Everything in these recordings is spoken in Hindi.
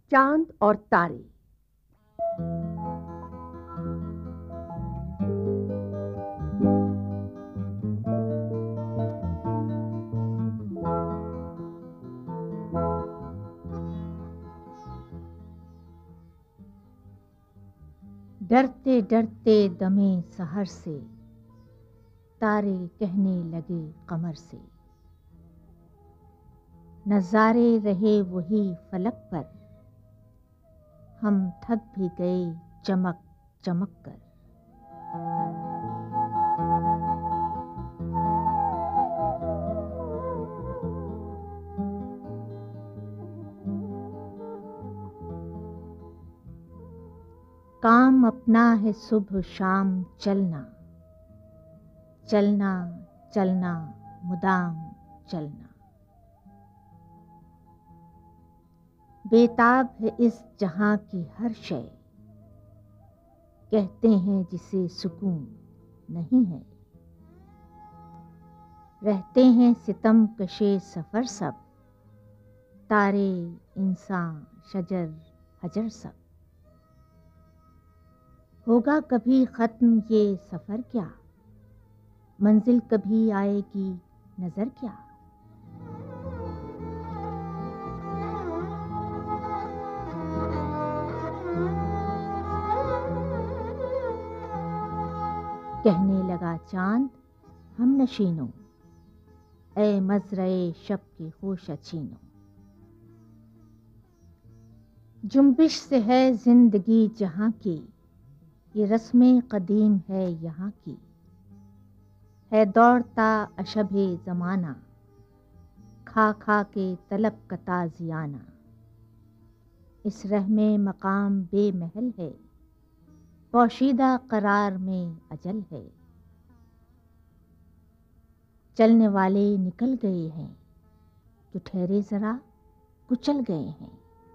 चांद और तारे। डरते डरते दमे सहर से तारे कहने लगे कमर से, नज़ारे रहे वही फलक पर, हम थक भी गए चमक चमक कर। काम अपना है सुबह शाम चलना, चलना चलना मुदाम चलना। बेताब है इस जहां की हर शय, कहते हैं जिसे सुकून नहीं है। रहते हैं सितम कशे सफर सब, तारे इंसान शजर हजर सब। होगा कभी खत्म ये सफर क्या, मंजिल कभी आएगी नजर क्या। कहने लगा चांद हम नशीनों, ए मजरे शब की होश अचीनों। जुम्बिश से है जिंदगी जहां की, ये रस्में कदीम है यहाँ की। है दौड़ता अशबे ज़माना, खा खा के तलब का ताज़ियाना। इस रह में मकाम बेमहल है, पोशीदा करार में अजल है। चलने वाले निकल गए हैं, जो ठहरे ज़रा कुचल गए हैं।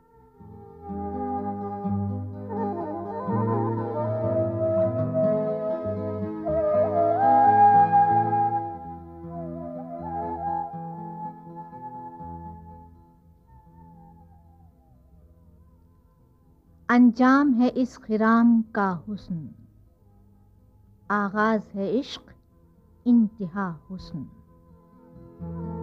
अंजाम है इस खिराम का हुस्न, आगाज है इश्क इंतहा हुस्न।